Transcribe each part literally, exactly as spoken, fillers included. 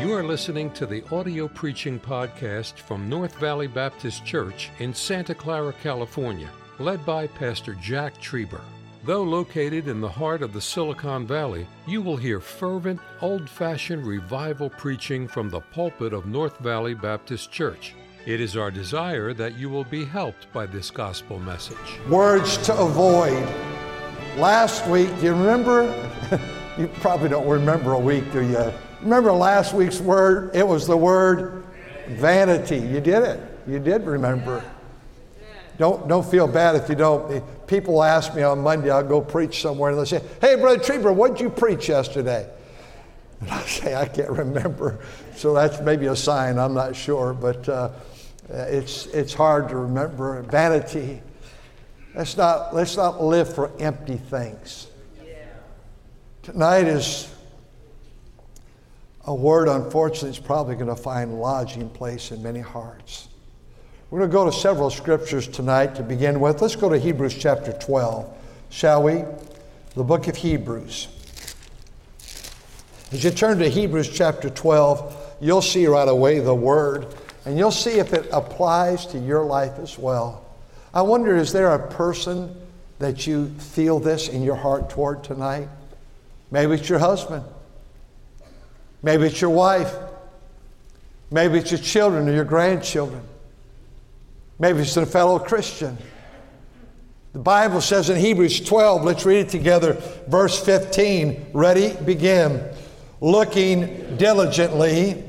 You are listening to the audio preaching podcast from North Valley Baptist Church in Santa Clara, California, led by Pastor Jack Trieber. Though located in the heart of the Silicon Valley, you will hear fervent, old-fashioned revival preaching from the pulpit of North Valley Baptist Church. It is our desire that you will be helped by this gospel message. Words to avoid. Last week, do you remember? You probably don't remember a week, do you? Remember last week's word? It was the word vanity. You did it. You did remember. Don't don't feel bad if you don't. People ask me on Monday, I'll go preach somewhere, and they'll say, "Hey, Brother Trieber, what did you preach yesterday?" And I say, "I can't remember." So that's maybe a sign. I'm not sure, but uh, it's it's hard to remember. Vanity. Let's not let's not live for empty things. Tonight is a word, unfortunately, is probably going to find lodging place in many hearts. We're going to go to several scriptures tonight to begin with. Let's go to Hebrews chapter twelve, shall we? The book of Hebrews. As you turn to Hebrews chapter twelve, you'll see right away the word, and you'll see if it applies to your life as well. I wonder, is there a person that you feel this in your heart toward tonight? Maybe it's your husband. Maybe it's your wife. Maybe it's your children or your grandchildren. Maybe it's a fellow Christian. The Bible says in Hebrews twelve, let's read it together, verse fifteen. Ready? Begin. Looking diligently.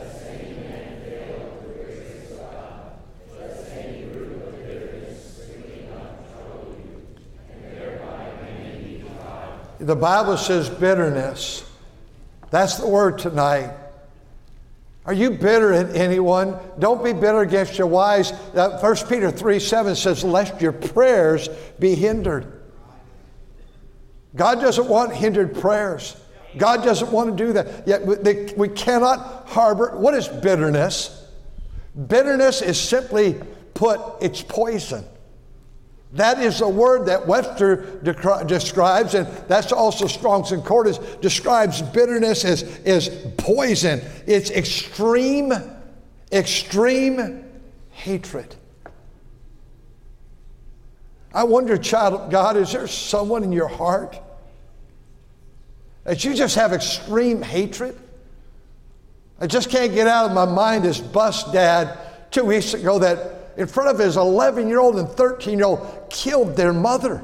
The Bible says bitterness. That's the word tonight. Are you bitter at anyone? Don't be bitter against your wives. Uh, First Peter three seven says, lest your prayers be hindered. God doesn't want hindered prayers. God doesn't want to do that. Yet we, we cannot harbor. What is bitterness? Bitterness is simply put, it's poison. That is a word that Webster de- describes, and that's also Strong's Concordance, describes bitterness as, as poison. It's extreme, extreme hatred. I wonder, child of God, is there someone in your heart that you just have extreme hatred? I just can't get out of my mind this bus dad two weeks ago that in front of his eleven-year-old and thirteen-year-old killed their mother.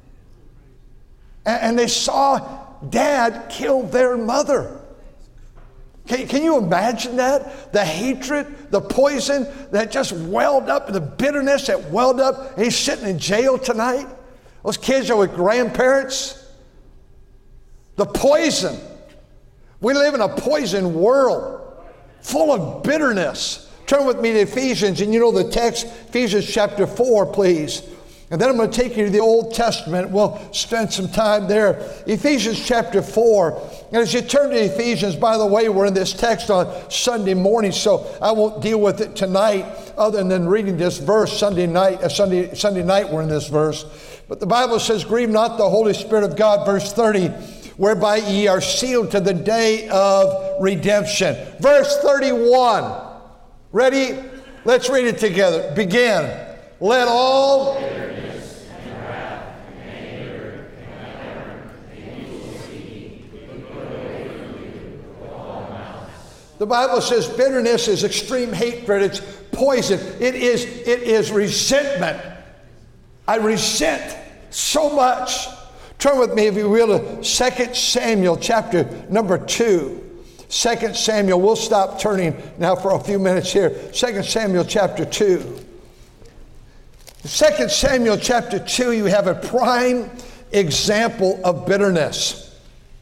And they saw dad kill their mother. Can, can you imagine that? The hatred, the poison that just welled up, the bitterness that welled up. He's sitting in jail tonight. Those kids are with grandparents. The poison. We live in a poison world full of bitterness. Turn with me to Ephesians, and you know the text, Ephesians chapter four, please. And then I'm going to take you to the Old Testament. We'll spend some time there. Ephesians chapter four. And as you turn to Ephesians, by the way, we're in this text on Sunday morning, so I won't deal with it tonight other than reading this verse Sunday night. Uh, Sunday, Sunday night we're in this verse. But the Bible says, grieve not the Holy Spirit of God, verse thirty, whereby ye are sealed to the day of redemption. Verse thirty-one. Ready? Let's read it together. Begin. Let all bitterness and wrath and anger and clamor and evil speaking be put away from you with all malice. The Bible says bitterness is extreme hatred. It's poison. It is, it is resentment. I resent so much. Turn with me, if you will, to Second Samuel chapter number two. Second Samuel, we'll stop turning now for a few minutes here. Second Samuel chapter two. Second Samuel chapter two, you have a prime example of bitterness.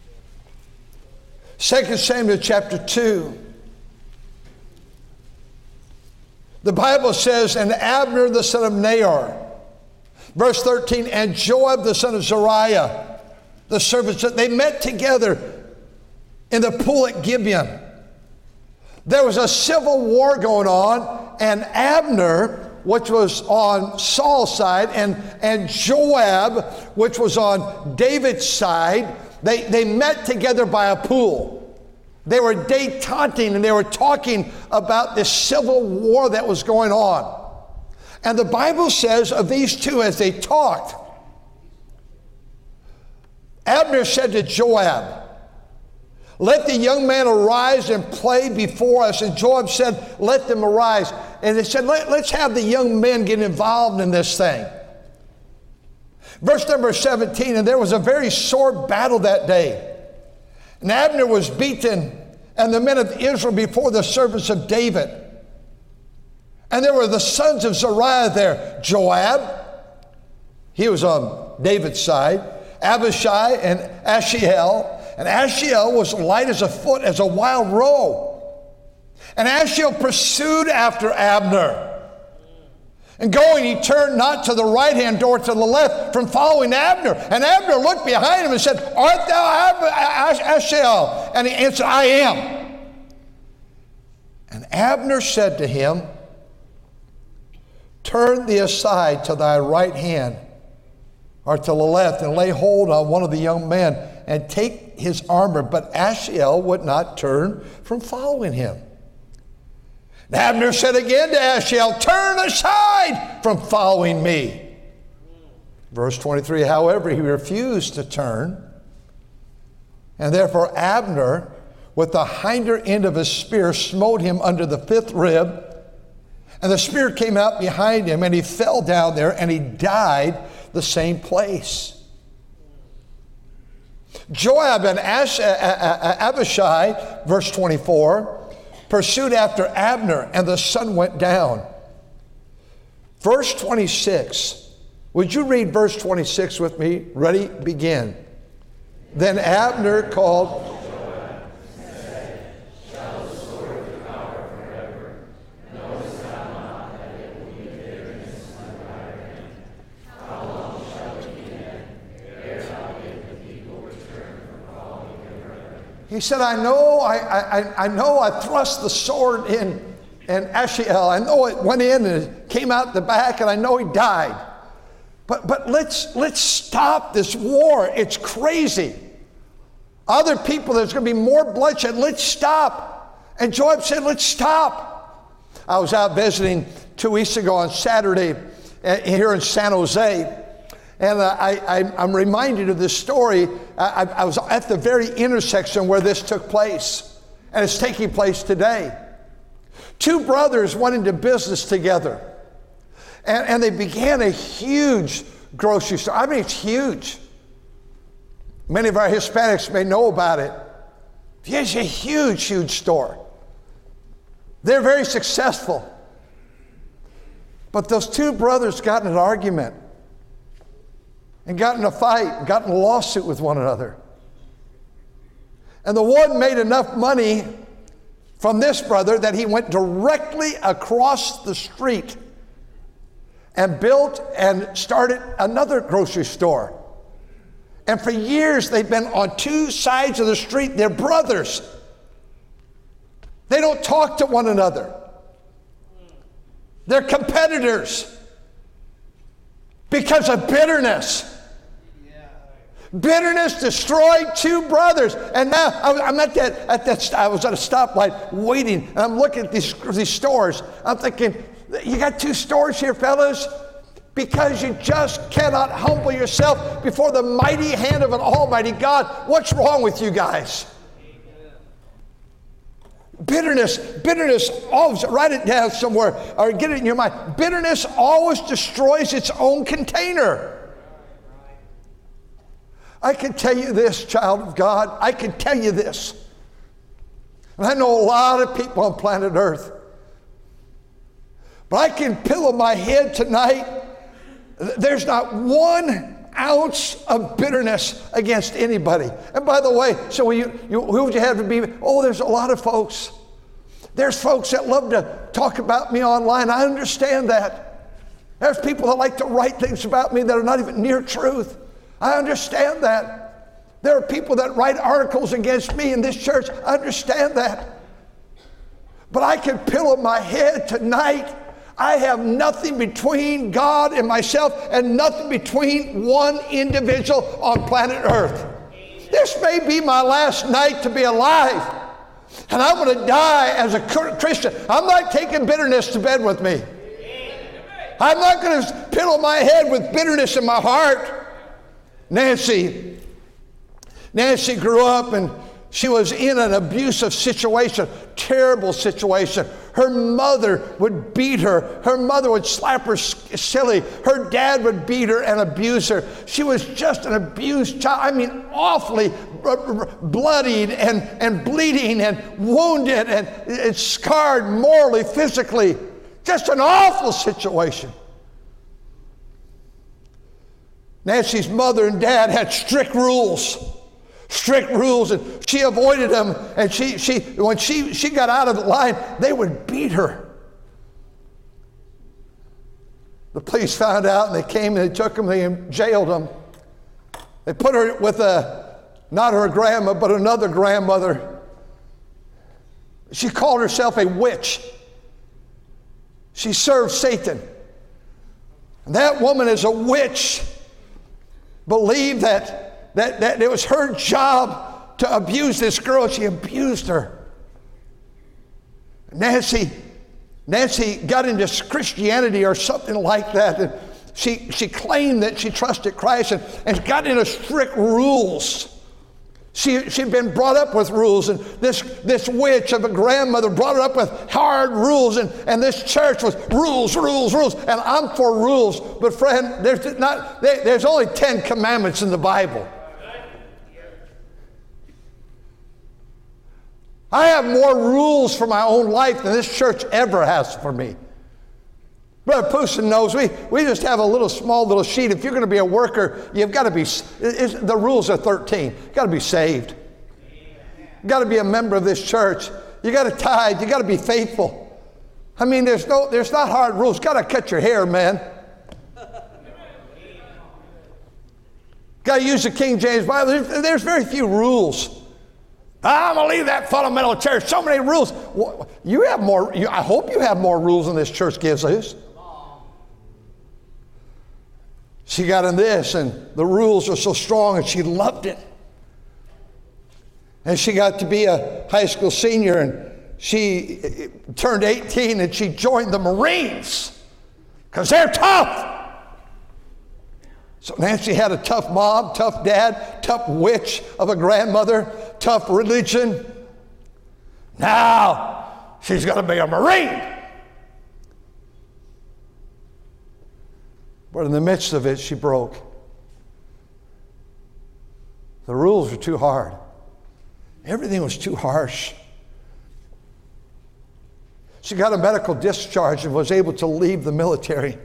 Second Samuel chapter two. The Bible says, and Abner the son of Nahor, verse thirteen, and Joab the son of Zeruiah, the servants, they met together in the pool at Gibeon. There was a civil war going on, and Abner, which was on Saul's side, and, and Joab, which was on David's side, they, they met together by a pool. They were détenting, and they were talking about this civil war that was going on. And the Bible says of these two as they talked, Abner said to Joab, "Let the young man arise and play before us." And Joab said, "Let them arise." And they said, Let, let's have the young men get involved in this thing. Verse number seventeen, and there was a very sore battle that day. And Abner was beaten, and the men of Israel before the servants of David. And there were the sons of Zeruiah there, Joab, he was on David's side, Abishai and Ashiel. And Ashiel was light as a foot, as a wild roe. And Ashiel pursued after Abner. And going, he turned not to the right-hand door, to the left, from following Abner. And Abner looked behind him and said, "Art thou Ashiel?" And he answered, "I am." And Abner said to him, "Turn thee aside to thy right hand, or to the left, and lay hold on one of the young men, and take his armor." But Ashiel would not turn from following him. And Abner said again to Ashiel, "Turn aside from following me." Verse twenty-three, however, he refused to turn. And therefore Abner, with the hinder end of his spear, smote him under the fifth rib. And the spear came out behind him, and he fell down there, and he died the same place. Joab and Ash, Abishai, verse twenty-four, pursued after Abner, and the sun went down. Verse twenty-six. Would you read verse twenty-six with me? Ready? Begin. Then Abner called. He said, I know, I, I, I know I thrust the sword in, in Ashiel. I know it went in and it came out the back, and I know he died. But, but let's, let's stop this war. It's crazy. Other people, there's going to be more bloodshed. Let's stop. And Joab said, let's stop. I was out visiting two weeks ago on Saturday here in San Jose. And uh, I, I, I'm reminded of this story. I, I was at the very intersection where this took place, and it's taking place today. Two brothers went into business together, and, and they began a huge grocery store. I mean, it's huge. Many of our Hispanics may know about it. It's a huge, huge store. They're very successful. But those two brothers got in an argument, and got in a fight, got in a lawsuit with one another. And the one made enough money from this brother that he went directly across the street and built and started another grocery store. And for years they've been on two sides of the street. They're brothers. They don't talk to one another. They're competitors because of bitterness. Bitterness destroyed two brothers. And now I'm at that, at that, I was at a stoplight waiting, and I'm looking at these, these stores. I'm thinking, you got two stores here, fellas? Because you just cannot humble yourself before the mighty hand of an almighty God. What's wrong with you guys? Bitterness, bitterness always, write it down somewhere or get it in your mind. Bitterness always destroys its own container. I can tell you this, child of God, I can tell you this. And I know a lot of people on planet Earth. But I can pillow my head tonight. There's not one ounce of bitterness against anybody. And by the way, so you, you, who would you have to be? Oh, there's a lot of folks. There's folks that love to talk about me online. I understand that. There's people that like to write things about me that are not even near truth. I understand that. There are people that write articles against me in this church. I understand that. But I can pillow my head tonight. I have nothing between God and myself, and nothing between one individual on planet Earth. This may be my last night to be alive, And I'm going to die as a Christian. I'm not taking bitterness to bed with me. I'm not going to pillow my head with bitterness in my heart. Nancy, Nancy grew up and she was in an abusive situation, terrible situation. Her mother would beat her. Her mother would slap her silly. Her dad would beat her and abuse her. She was just an abused child. I mean, awfully bloodied and, and bleeding and wounded and, and scarred morally, physically. Just an awful situation. Nancy's mother and dad had strict rules. Strict rules, and she avoided them. And she, she, when she, she got out of the line, they would beat her. The police found out, and they came and they took them, they jailed them. They put her with a, not her grandma, but another grandmother. She called herself a witch. She served Satan. And that woman is a witch. Believed that That, that it was her job to abuse this girl. She abused her. Nancy, Nancy got into Christianity or something like that. And she, she claimed that she trusted Christ and, and got into strict rules. She, she'd been brought up with rules, and this, this witch of a grandmother brought her up with hard rules, and, and this church was rules, rules, rules, and I'm for rules. But friend, there's, not, there's only ten commandments in the Bible. I have more rules for my own life than this church ever has for me. Brother Pooson knows we, we just have a little small little sheet. If you're going to be a worker, you've got to be, it's, the rules are thirteen. You've got to be saved. You've got to be a member of this church. You've got to tithe. You've got to be faithful. I mean, there's no, there's not hard rules. You've got to cut your hair, man. Got to use the King James Bible. There's, there's very few rules. I'm going to leave that fundamental church. So many rules. You have more, you, I hope you have more rules than this church gives us. She got in this, and the rules are so strong, and she loved it. And she got to be a high school senior, and she turned eighteen, and she joined the Marines because they're tough. So Nancy had a tough mom, tough dad, tough witch of a grandmother, tough religion. Now she's going to be a Marine. But in the midst of it, she broke. The rules were too hard. Everything was too harsh. She got a medical discharge and was able to leave the military.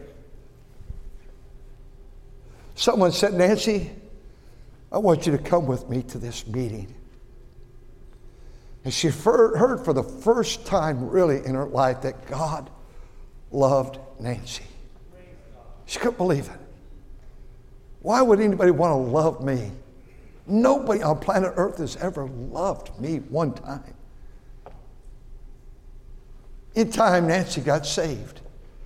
Someone said, Nancy, I want you to come with me to this meeting. And she heard for the first time really in her life that God loved Nancy. She couldn't believe it. Why would anybody want to love me? Nobody on planet Earth has ever loved me one time. In time, Nancy got saved.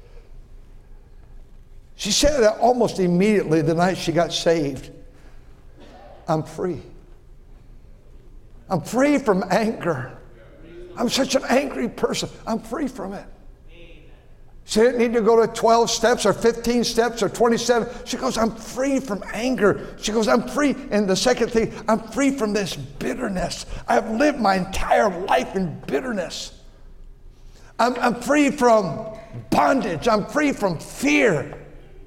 She said that almost immediately the night she got saved. I'm free. I'm free from anger. I'm such an angry person. I'm free from it. She didn't need to go to twelve steps or fifteen steps or twenty-seven. She goes, I'm free from anger. She goes, I'm free. And the second thing, I'm free from this bitterness. I've lived my entire life in bitterness. I'm, I'm free from bondage. I'm free from fear.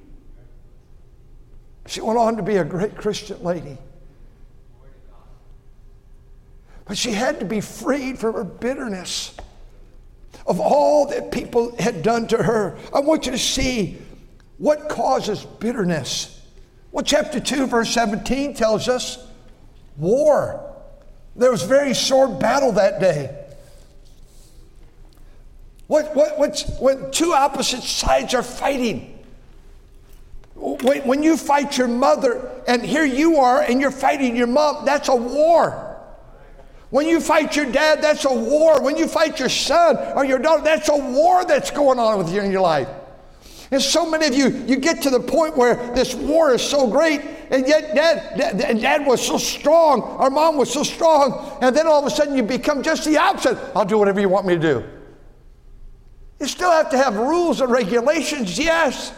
She went on to be a great Christian lady. But she had to be freed from her bitterness of all that people had done to her. I want you to see what causes bitterness. Well, chapter two, verse seventeen tells us war. There was very sore battle that day. What, what, what's, when two opposite sides are fighting. When, when you fight your mother, and here you are, and you're fighting your mom, that's a war. When you fight your dad, that's a war. When you fight your son or your daughter, that's a war that's going on with you in your life. And so many of you, you get to the point where this war is so great, and yet dad, dad, and dad was so strong, our mom was so strong, and then all of a sudden you become just the opposite. I'll do whatever you want me to do. You still have to have rules and regulations, yes.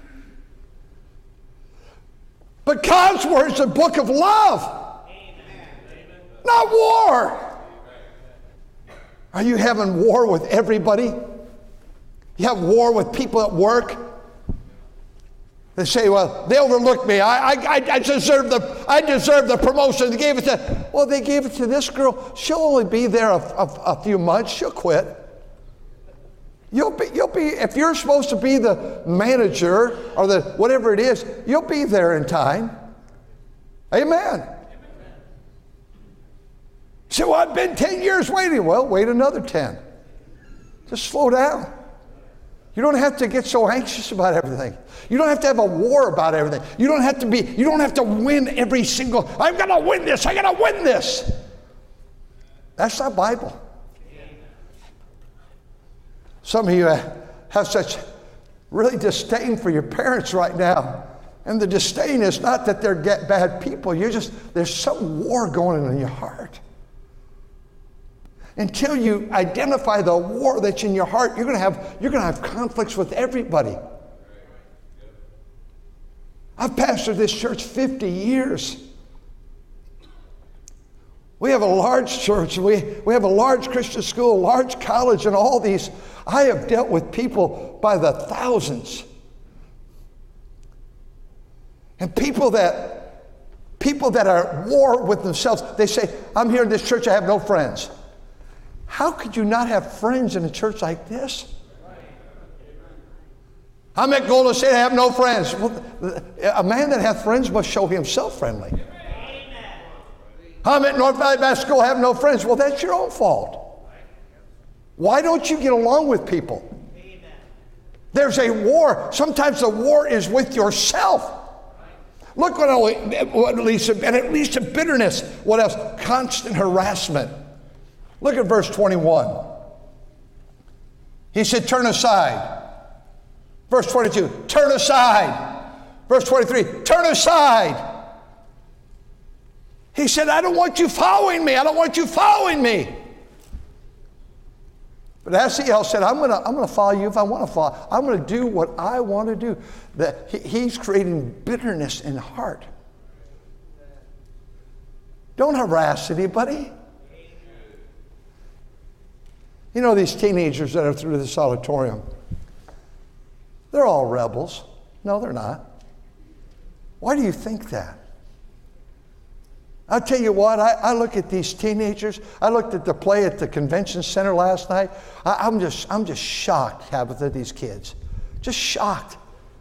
But God's word is a book of love, Amen. Not war. Are you having war with everybody? You have war with people at work. They say, well, they overlooked me. I, I, I deserve the, I deserve the promotion. They gave it to, well, they gave it to this girl. She'll only be there a, a, a few months. She'll quit. You'll be, you'll be, if you're supposed to be the manager or the whatever it is, you'll be there in time. Amen. You say, well, I've been ten years waiting. Well, wait another ten. Just slow down. You don't have to get so anxious about everything. You don't have to have a war about everything. You don't have to be, you don't have to win every single, I'm going to win this, I'm going to win this. That's not Bible. Some of you have such really disdain for your parents right now. And the disdain is not that they're bad people. You're just, there's some war going on in your heart. Until you identify the war that's in your heart, you're going to have, you're going to have conflicts with everybody. I've pastored this church fifty years. We have a large church. We, we have a large Christian school, a large college, and all these. I have dealt with people by the thousands. And people that, people that are at war with themselves, they say, I'm here in this church, I have no friends. How could you not have friends in a church like this? I'm at Golden State, I have no friends. Well, a man that hath friends must show himself friendly. I'm at North Valley Baptist School, I have no friends. Well, that's your own fault. Why don't you get along with people? There's a war. Sometimes the war is with yourself. Look what, what leads to, and it leads to bitterness. What else? Constant harassment. Look at verse twenty-one. He said, turn aside. Verse twenty-two, turn aside. Verse twenty-three, turn aside. He said, I don't want you following me. I don't want you following me. But Asiel said, I'm going to I'm going to follow you if I want to follow. I'm going to do what I want to do. That he, he's creating bitterness in the heart. Don't harass anybody. You know, these teenagers that are through this auditorium, they're all rebels. No, they're not. Why do you think that? I'll tell you what, I, I look at these teenagers. I looked at the play at the convention center last night. I, I'm just, I'm just shocked, Tabitha, these kids. Just shocked.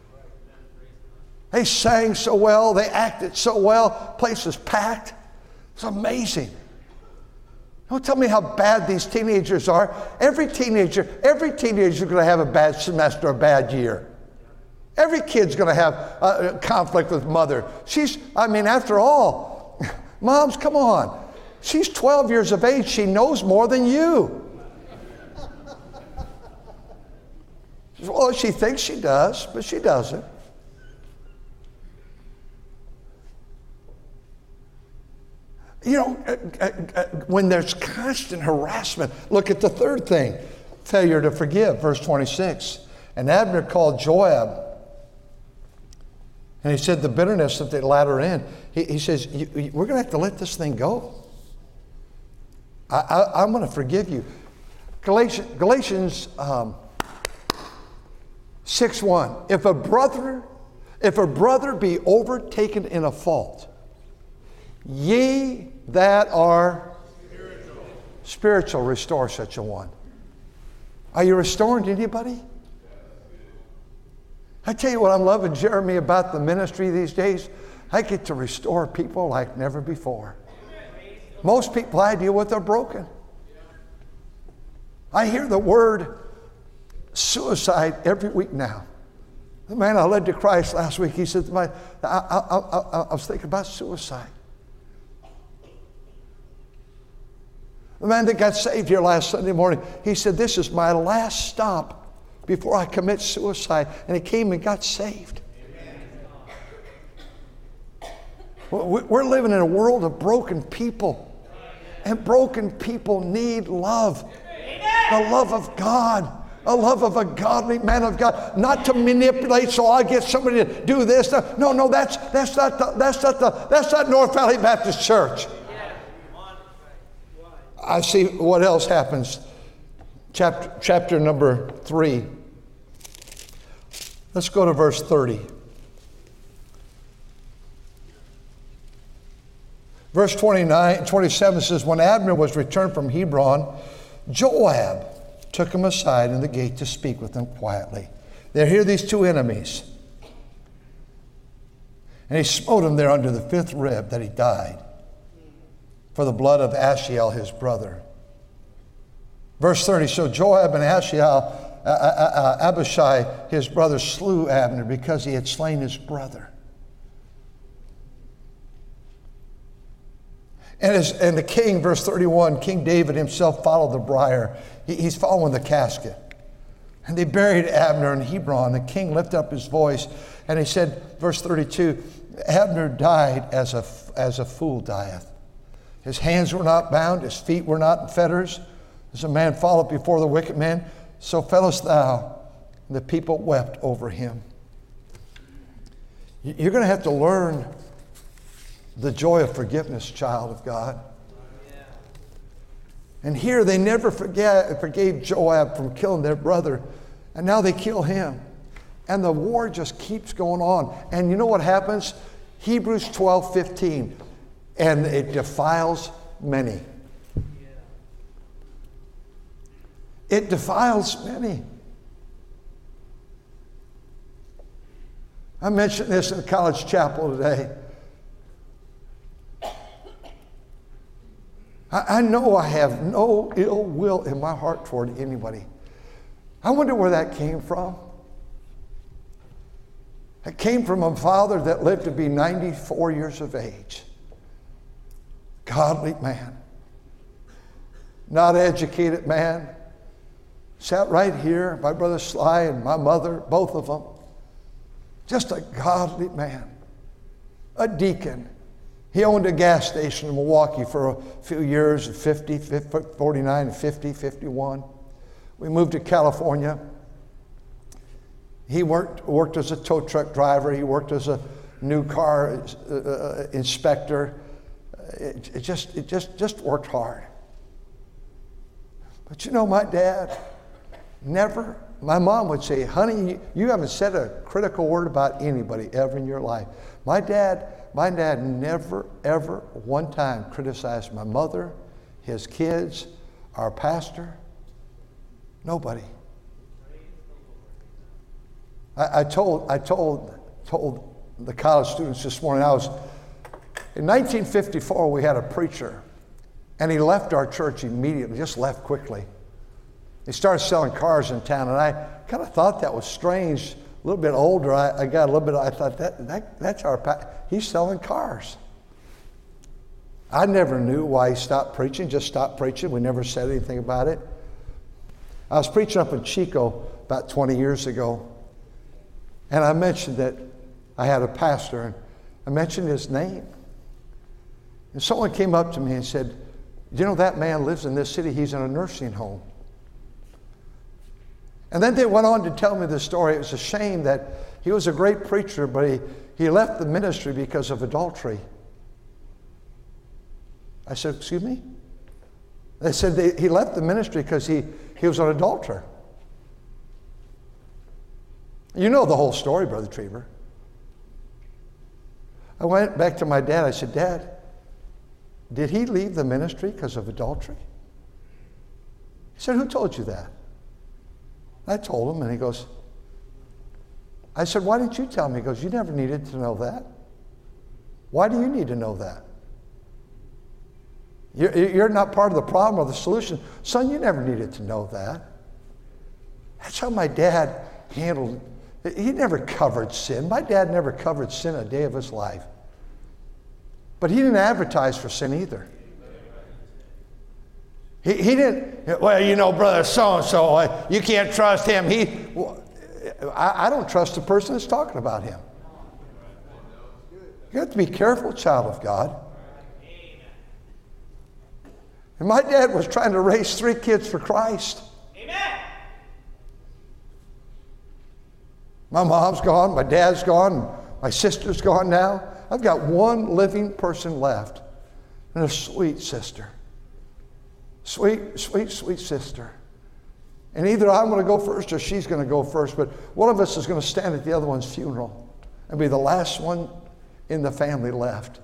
They sang so well. They acted so well. Place was packed. It's amazing. Don't tell me how bad these teenagers are. Every teenager, every teenager is going to have a bad semester, a bad year. Every kid's going to have a conflict with mother. She's, I mean, after all, moms, come on. She's twelve years of age. She knows more than you. Well, she thinks she does, but she doesn't. You know, uh, uh, uh, when there's constant harassment, look at the third thing, failure to forgive, verse twenty-six. And Abner called Joab, and he said the bitterness that they let her in. He, he says, you, you, we're going to have to let this thing go. I, I, I'm going to forgive you. Galatians, Galatians um, six one. If a brother, if a brother be overtaken in a fault, ye that are spiritual. spiritual, restore such a one. Are you restoring anybody? I tell you what I'm loving, Jeremy, about the ministry these days. I get to restore people like never before. Most people I deal with are broken. I hear the word suicide every week now. The man I led to Christ last week, he said, I, I, I, I, I was thinking about suicide. The man that got saved here last Sunday morning, he said, this is my last stop before I commit suicide. And he came and got saved. Amen. We're living in a world of broken people. And broken people need love. Amen. The love of God. A love of a godly man of God. Not to manipulate so I get somebody to do this. No, no, that's that's not the, that's not the that's not North Valley Baptist Church. I see what else happens. Chapter, chapter number three. Let's go to verse thirty. Verse twenty-nine, twenty-seven says, when Abner was returned from Hebron, Joab took him aside in the gate to speak with him quietly. There, here are these two enemies. And he smote him there under the fifth rib that he died for the blood of Ashiel his brother. Verse thirty, so Joab and Ashiel, uh, uh, uh, Abishai his brother slew Abner because he had slain his brother. And, as, and the king, verse thirty-one, King David himself followed the briar. He, he's following the casket. And they buried Abner in Hebron. The king lifted up his voice and he said, verse thirty-two, Abner died as a, as a fool dieth. His hands were not bound, his feet were not in fetters. As a man falleth before the wicked man, so fellest thou. And the people wept over him. You're going to have to learn the joy of forgiveness, child of God. Yeah. And here they never forget, forgave Joab from killing their brother, and now they kill him. And the war just keeps going on. And you know what happens? Hebrews twelve fifteen, and it defiles many. Yeah. It defiles many. I mentioned this in the college chapel today. I know I have no ill will in my heart toward anybody. I wonder where that came from. It came from a father that lived to be ninety-four years of age. Godly man. Not educated man. Sat right here, my brother Sly and my mother, both of them. Just a godly man. A deacon. He owned a gas station in Milwaukee for a few years, fifty, forty-nine, fifty, fifty-one. We moved to California. He worked, worked as a tow truck driver. He worked as a new car uh, inspector. It, it, just, it just, just worked hard. But you know, my dad never, my mom would say, honey, you haven't said a critical word about anybody ever in your life. My dad, my dad never, ever one time criticized my mother, his kids, our pastor. Nobody. I, I told, I told, told the college students this morning, I was, in nineteen fifty-four, we had a preacher, and he left our church immediately, just left quickly. He started selling cars in town, and I kind of thought that was strange. A little bit older, I, I got a little bit, I thought, that, that that's our, pa- he's selling cars. I never knew why he stopped preaching, just stopped preaching. We never said anything about it. I was preaching up in Chico about twenty years ago, and I mentioned that I had a pastor, and I mentioned his name. And someone came up to me and said, you know, that man lives in this city, he's in a nursing home. And then they went on to tell me the story. It was a shame that he was a great preacher, but he, he left the ministry because of adultery. I said, excuse me? They said they, he left the ministry because he, he was an adulterer. You know the whole story, Brother Trieber. I went back to my dad. I said, Dad, did he leave the ministry because of adultery? He said, who told you that? I told him, and he goes, I said, why didn't you tell me? He goes, you never needed to know that. Why do you need to know that? You're, you're not part of the problem or the solution. Son, you never needed to know that. That's how my dad handled it. He never covered sin. My dad never covered sin a day of his life. But he didn't advertise for sin either. He, he didn't, well, you know, brother so-and-so, uh, you can't trust him. He, well, I, I don't trust the person that's talking about him. You have to be careful, child of God. And my dad was trying to raise three kids for Christ. Amen. My mom's gone, my dad's gone, my sister's gone now. I've got one living person left, and a sweet sister. Sweet, sweet, sweet sister. And either I'm going to go first or she's going to go first, but one of us is going to stand at the other one's funeral and be the last one in the family left.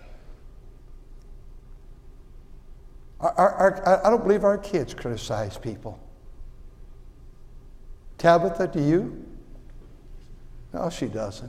Our, our, our, I don't believe our kids criticize people. Tabitha, do you? No, she doesn't.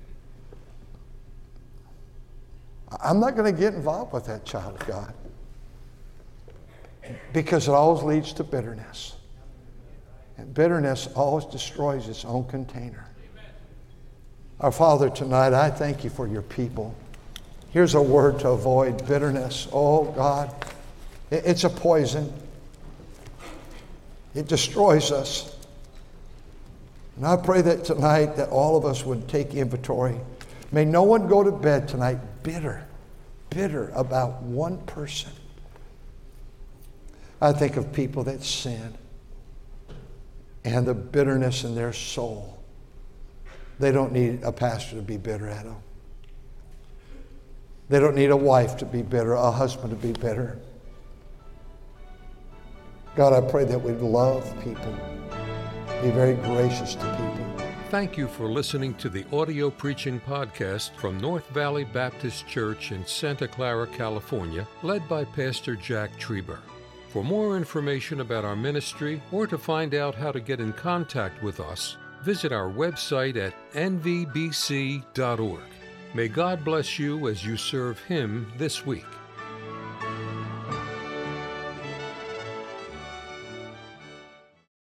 I'm not going to get involved with that child of God because it always leads to bitterness. And bitterness always destroys its own container. Our Father, tonight, I thank you for your people. Here's a word to avoid bitterness. Oh, God, it's a poison. It destroys us. And I pray that tonight that all of us would take inventory. May no one go to bed tonight bitter, bitter about one person. I think of people that sin and the bitterness in their soul. They don't need a pastor to be bitter at them. They don't need a wife to be bitter, a husband to be bitter. God, I pray that we'd love people, be very gracious to people. Thank you for listening to the audio preaching podcast from North Valley Baptist Church in Santa Clara, California, led by Pastor Jack Trieber. For more information about our ministry or to find out how to get in contact with us, visit our website at n v b c dot org. May God bless you as you serve Him this week.